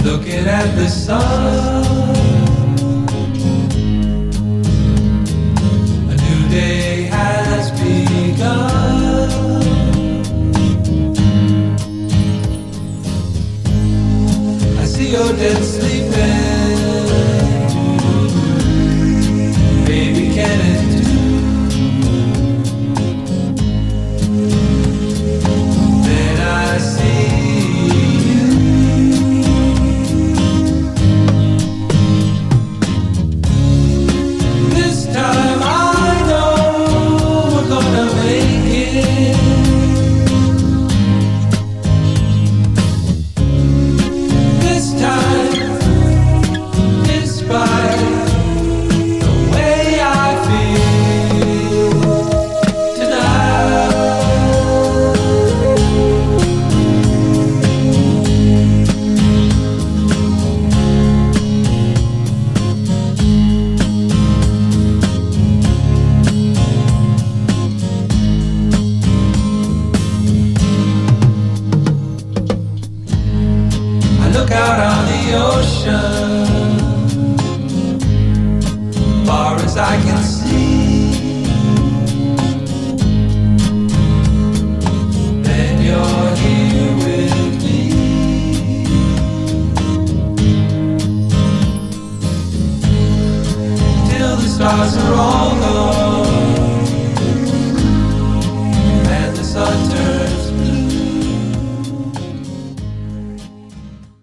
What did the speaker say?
looking at the sun. A new day has begun. I see you're dead sleeping. Baby, can it do? Then I see you. This time I know we're gonna make it. This time, despite the way I feel tonight. I look out on the ocean, far as I can see. Then you're here with me. Till the stars are all